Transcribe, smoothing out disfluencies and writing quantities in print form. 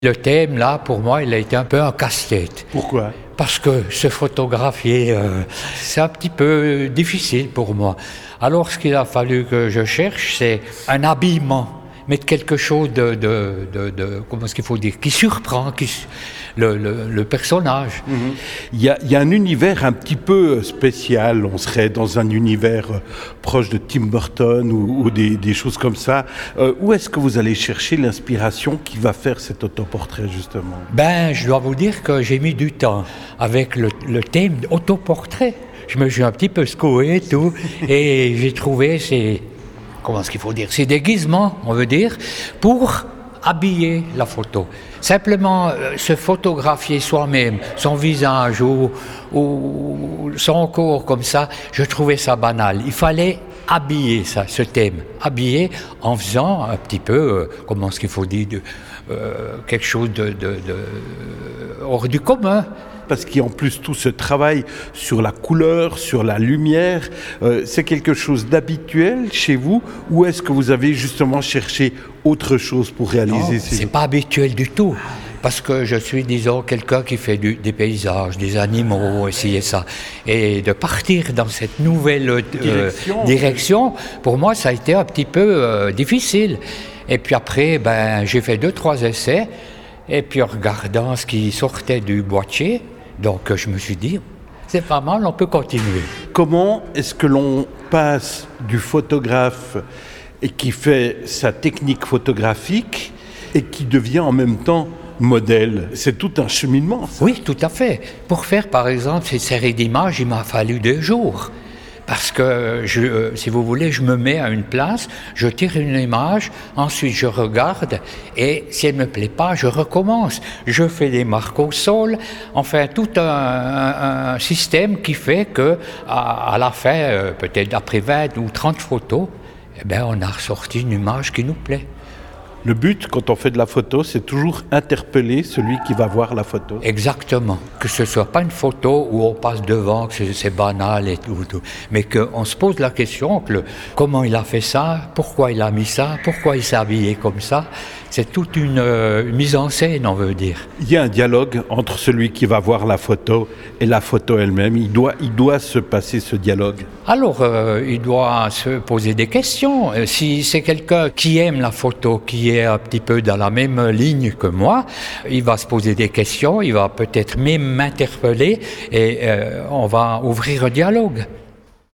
Le thème, là, pour moi, il a été un peu un casse-tête. Pourquoi? Parce que se photographier, c'est un petit peu difficile pour moi. Alors, ce qu'il a fallu que je cherche, c'est un habillement, mettre quelque chose comment est-ce qu'il faut dire, qui surprend le personnage. Il y a un univers un petit peu spécial. On serait dans un univers proche de Tim Burton ou des choses comme ça. Où est-ce que vous allez chercher l'inspiration qui va faire cet autoportrait, justement? Je dois vous dire que j'ai mis du temps avec le thème autoportrait. Je me suis un petit peu secoué et tout, et j'ai trouvé ces déguisements, on veut dire, pour habiller la photo. Simplement se photographier soi-même, son visage ou son corps comme ça, je trouvais ça banal. Il fallait habiller ce thème. Habiller en faisant un petit peu, quelque chose de hors du commun. Parce qu'il y a en plus tout ce travail sur la couleur, sur la lumière, c'est quelque chose d'habituel chez vous, ou est-ce que vous avez justement cherché autre chose pour réaliser ces... C'est pas habituel du tout, parce que je suis, disons, quelqu'un qui fait des paysages, des animaux, ci et ça, et de partir dans cette nouvelle direction, pour moi, ça a été un petit peu difficile. Et puis après, j'ai fait 2-3 essais, et puis en regardant ce qui sortait du boîtier, donc je me suis dit, c'est pas mal, on peut continuer. Comment est-ce que l'on passe du photographe et qui fait sa technique photographique et qui devient en même temps modèle? C'est tout un cheminement, ça. Oui, tout à fait. Pour faire, par exemple, cette série d'images, il m'a fallu 2 jours. Parce que, si vous voulez, je me mets à une place, je tire une image, ensuite je regarde, et si elle ne me plaît pas, je recommence. Je fais des marques au sol, enfin tout un système qui fait que à la fin, peut-être après 20 ou 30 photos, on a ressorti une image qui nous plaît. Le but, quand on fait de la photo, c'est toujours interpeller celui qui va voir la photo. Exactement. Que ce ne soit pas une photo où on passe devant, que c'est banal et tout, mais qu'on se pose la question, comment il a fait ça, pourquoi il a mis ça, pourquoi il s'est habillé comme ça. C'est toute une mise en scène, on veut dire. Il y a un dialogue entre celui qui va voir la photo et la photo elle-même. Il doit se passer ce dialogue. Alors, il doit se poser des questions. Si c'est quelqu'un qui aime la photo, qui est un petit peu dans la même ligne que moi, il va se poser des questions, il va peut-être même m'interpeller et on va ouvrir un dialogue.